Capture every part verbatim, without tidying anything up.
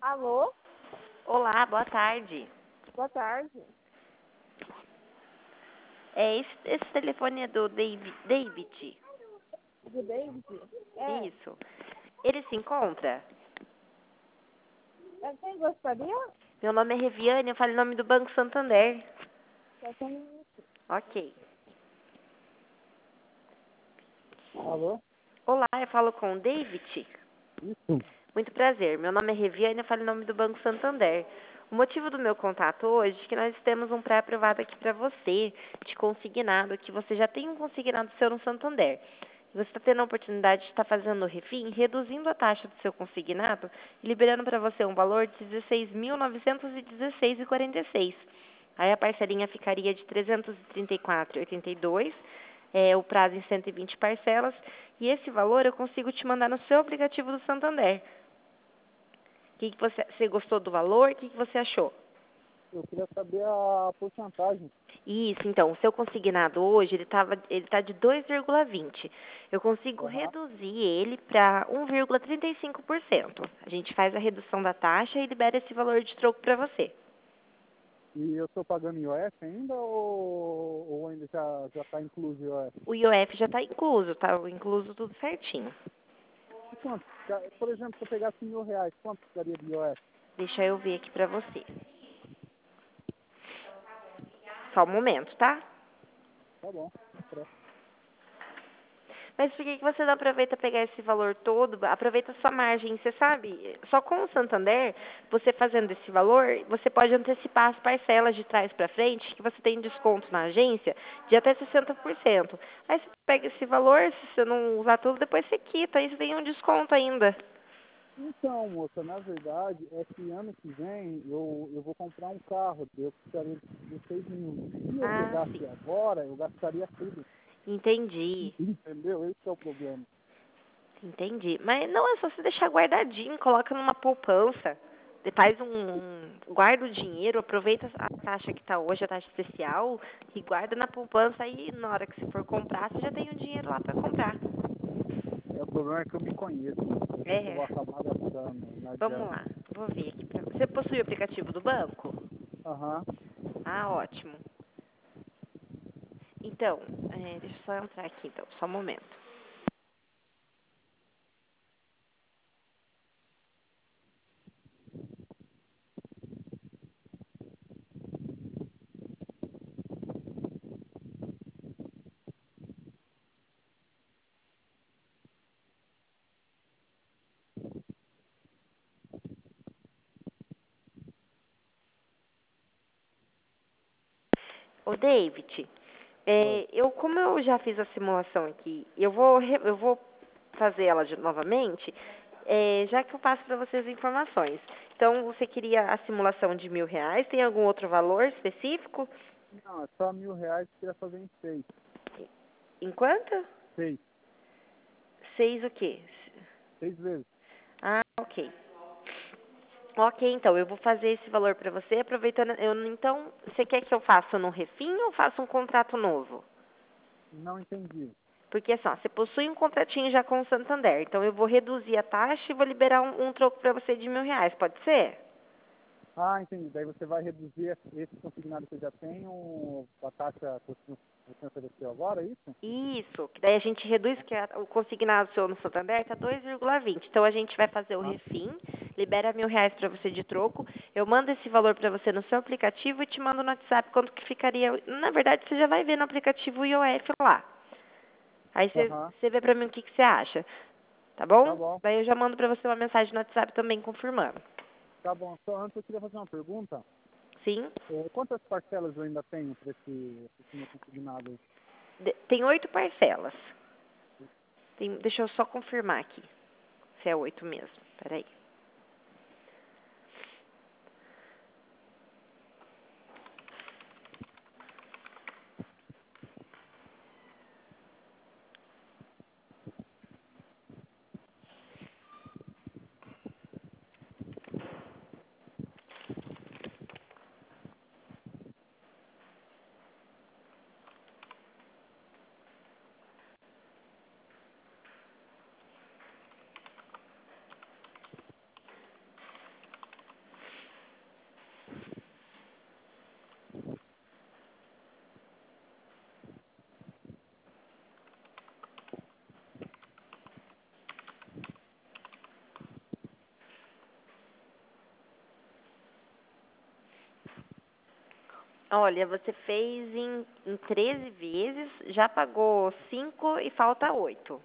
Alô? Olá, boa tarde. Boa tarde. É, esse, esse telefone é do David. David. Do David? É. Isso. Ele se encontra? É, quem gostaria? Meu nome é Reviane, eu falo em nome do Banco Santander. Só tem... Ok. Alô? Olá, eu falo com o David. Isso. Muito prazer. Meu nome é Reviane, eu falo em nome do Banco Santander. O motivo do meu contato hoje é que nós temos um pré-aprovado aqui para você, de consignado, que você já tem um consignado seu no Santander. Você está tendo a oportunidade de estar fazendo o refim, reduzindo a taxa do seu consignado e liberando para você um valor de dezesseis mil novecentos e dezesseis reais e quarenta e seis centavos. Aí a parcelinha ficaria de trezentos e trinta e quatro reais e oitenta e dois centavos, é, o prazo em cento e vinte parcelas, e esse valor eu consigo te mandar no seu aplicativo do Santander. O que, que você, você gostou do valor? O que, que você achou? Eu queria saber a porcentagem. Isso, então, o seu consignado hoje, ele tava, ele tá de dois vírgula vinte. Eu consigo Aham. reduzir ele para um vírgula trinta e cinco por cento. A gente faz a redução da taxa e libera esse valor de troco para você. E eu estou pagando I O F ainda ou, ou ainda já já está incluso o I O F? O I O F já está incluso, tá incluso tudo certinho. E quanto? Ca- Por exemplo, se eu pegasse mil reais, quanto ficaria de I O F? Deixa eu ver aqui para você. Só um momento, tá? Tá bom. Presta. Mas por que que você não aproveita pegar esse valor todo? Aproveita a sua margem. Você sabe, só com o Santander, você fazendo esse valor, você pode antecipar as parcelas de trás para frente, que você tem desconto na agência de até sessenta por cento. Aí você pega esse valor, se você não usar tudo, depois você quita. Aí você tem um desconto ainda. Então, moça, na verdade é que ano que vem eu, eu vou comprar um carro, eu precisaria de dezesseis mil. Se eu Ah, sim. pegasse agora, eu gastaria tudo. Entendi. Entendeu? Esse é o problema. Entendi. Mas não é só você deixar guardadinho, coloca numa poupança. Você faz um, um- guarda o dinheiro, aproveita a taxa que está hoje, a taxa especial, e guarda na poupança aí na hora que você for comprar, você já tem o dinheiro lá para comprar. É, o problema é que eu me conheço. Eu sei que eu É, vou acabar gastando, não vamos adianta. lá. Vou ver aqui pra você. Você possui o aplicativo do banco? Aham. Ah, ótimo. Então, é, deixa eu só entrar aqui então, só um momento. Ô, David, Oi. é, eu, como eu já fiz a simulação aqui, eu vou, re- eu vou fazer ela de- novamente, é, já que eu passo para vocês as informações. Então, você queria a simulação de mil reais? Tem algum outro valor específico? Não, é só mil reais que eu queria fazer em seis. Em quanto? Seis. Seis o quê? Seis vezes. Ah, ok. Ok, então, eu vou fazer esse valor para você, aproveitando... Eu, então, você quer que eu faça no refim ou faça um contrato novo? Não entendi. Porque assim, ó, você possui um contratinho já com o Santander, então eu vou reduzir a taxa e vou liberar um, um troco para você de mil reais, pode ser? Ah, entendi. Daí você vai reduzir esse esse consignado que eu já tenho, a taxa que você você ofereceu agora, é isso? Isso, que daí a gente reduz, que a- o consignado seu no Santander está dois vírgula vinte. Então a gente vai fazer o Ah, refim, libera mil reais para você de troco, eu mando esse valor para você no seu aplicativo e te mando no WhatsApp quanto que ficaria. Na verdade, você já vai ver no aplicativo o I O F lá. Aí você, aham. você vê para mim o que, que você acha, tá Tá bom? bom. Daí eu já mando para você uma mensagem no WhatsApp também confirmando. Tá bom. Só antes eu queria fazer uma pergunta. Sim? É, quantas parcelas eu ainda tenho para esse, esse meu consignado aí? De- Tem oito parcelas. Tem- deixa eu só confirmar aqui se é oito mesmo. Peraí. Olha, você fez em, em treze vezes, já pagou cinco e falta oito.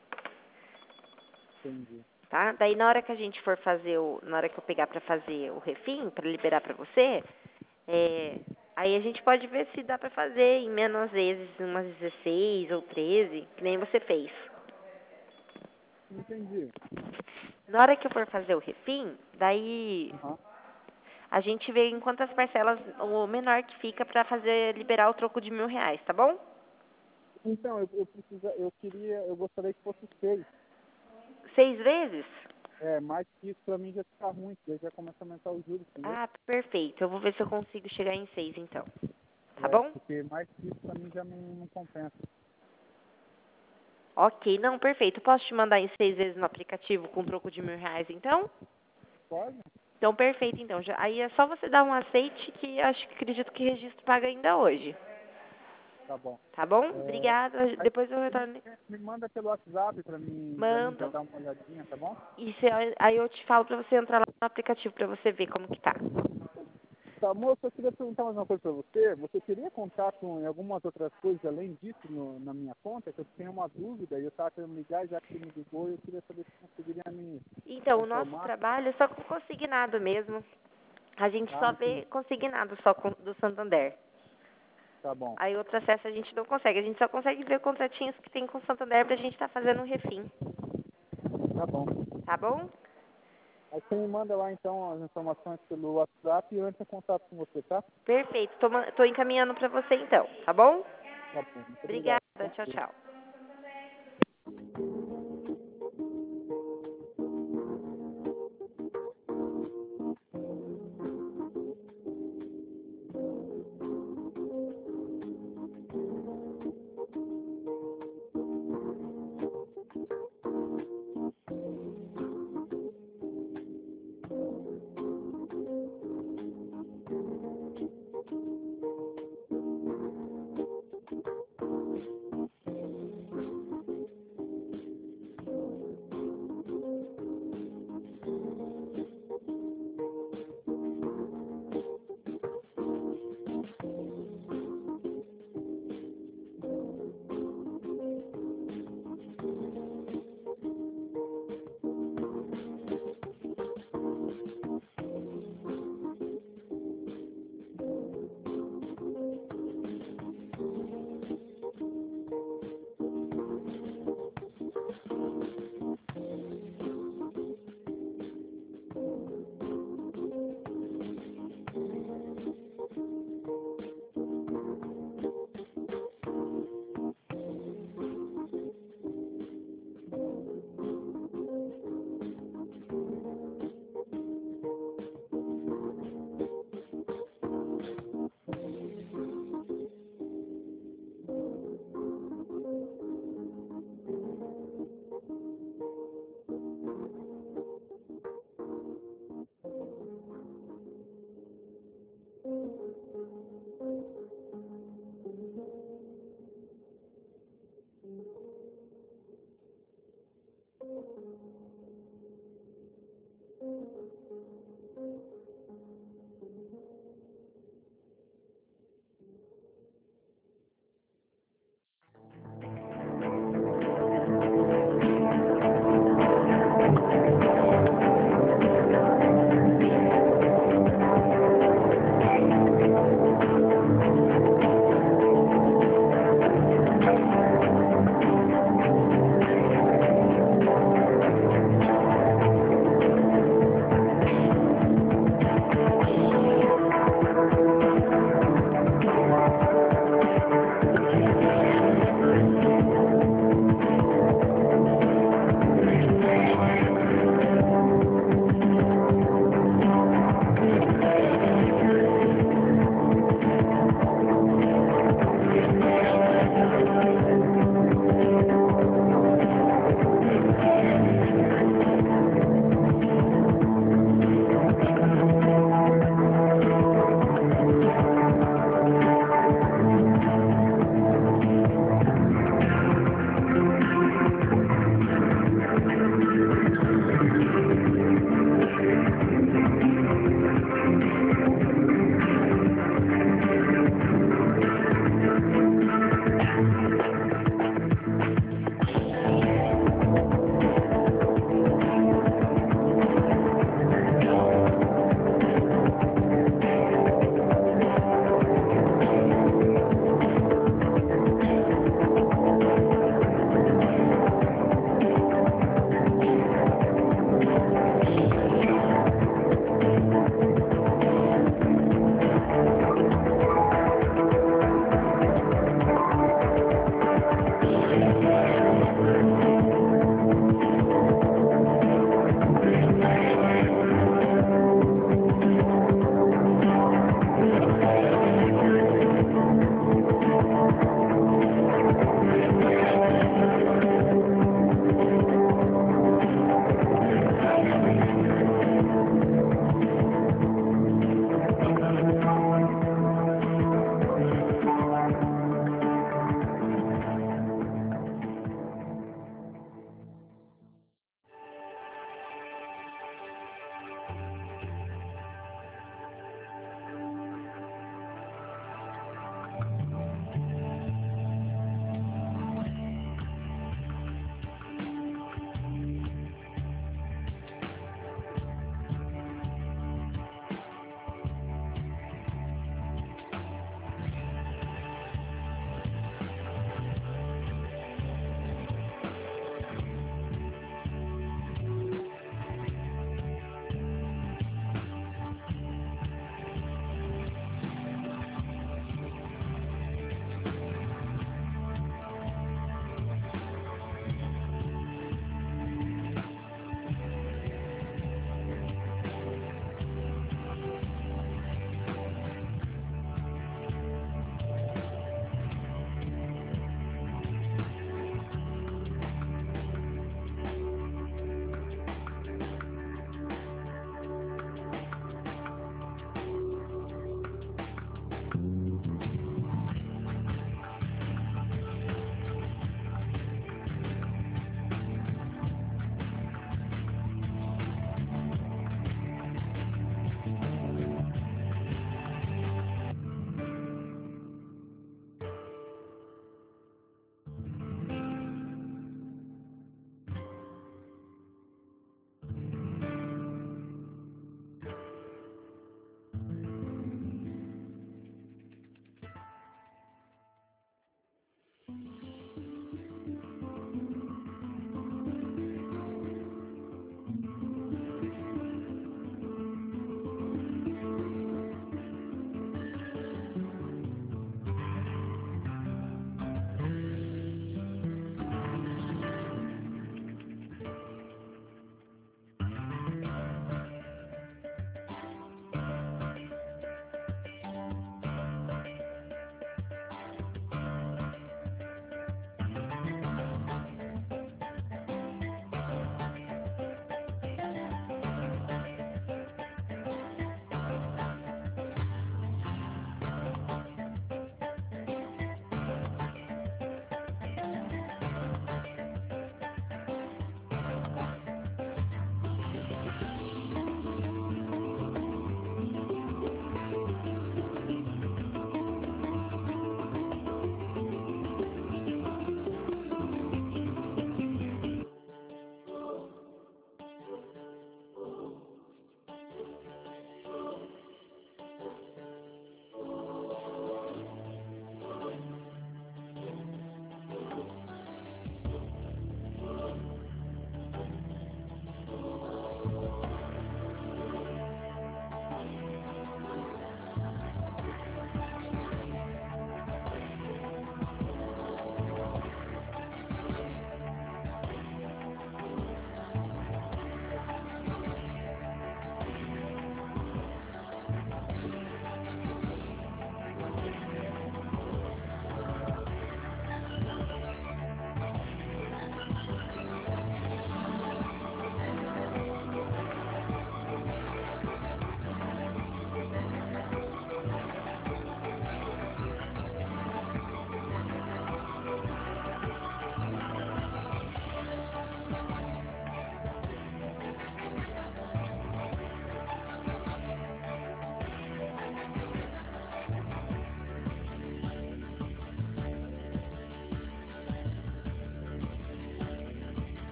Entendi. Tá? Daí na hora que a gente for fazer o, na hora que eu pegar para fazer o refim, para liberar para você, é, aí a gente pode ver se dá para fazer em menos vezes, umas dezesseis ou treze, que nem você fez. Entendi. Na hora que eu for fazer o refim, daí Uhum. a gente vê em quantas parcelas o menor que fica para fazer liberar o troco de mil reais, tá bom? Então, eu, eu, precisa, eu queria, eu gostaria que fosse seis. Seis vezes? É, mais que isso pra mim já fica ruim, porque aí já começa a aumentar os juros, entendeu? Ah, perfeito. Eu vou ver se eu consigo chegar em seis então. Tá É, bom? porque mais que isso pra mim já não, não compensa. Ok, não, perfeito. Posso te mandar em seis vezes no aplicativo com troco de mil reais, então? Pode? Então, perfeito, então. Já, aí é só você dar um aceite que acho que acredito que registro paga ainda hoje. Tá bom. Tá bom? É, Obrigada. aí Depois eu você me, retorno. me manda pelo WhatsApp pra mim, pra mim já Mando. dar uma olhadinha, tá bom? E se, aí eu te falo pra você entrar lá no aplicativo pra você ver como que tá. Tá, moço, eu queria perguntar mais uma coisa pra você. Você teria contato em algumas outras coisas além disso no, na minha conta? Que eu tenho uma dúvida e eu estava querendo ligar, já que você me ligou, eu queria saber se conseguiria me Então, o nosso informar. trabalho é só com consignado mesmo. A gente Ah, só vê entendi. consignado só com, do Santander. Tá bom, Aí outro acesso a gente não consegue. A gente só consegue ver contratinhos que tem com o Santander pra gente estar fazendo um refim. tá bom. Tá bom? Aí você me manda lá então as informações pelo WhatsApp e eu entro em contato com você, tá? Perfeito. Tô, ma- tô encaminhando pra você então. Tá bom? Tá bom, muito obrigado. Obrigada. Tchau, tchau.